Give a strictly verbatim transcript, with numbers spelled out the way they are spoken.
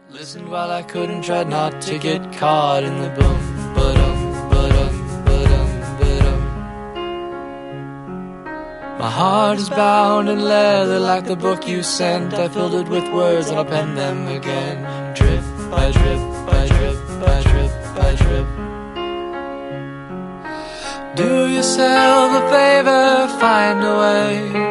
Listened while I couldn't, tried not to get caught in the boom, ba-dum, ba-dum, ba-dum, ba-dum. My heart is bound in leather like the book you sent. I filled it with words and I'll pen them again. Drip by drip by drip by drip by drip. Do yourself a favor, find a way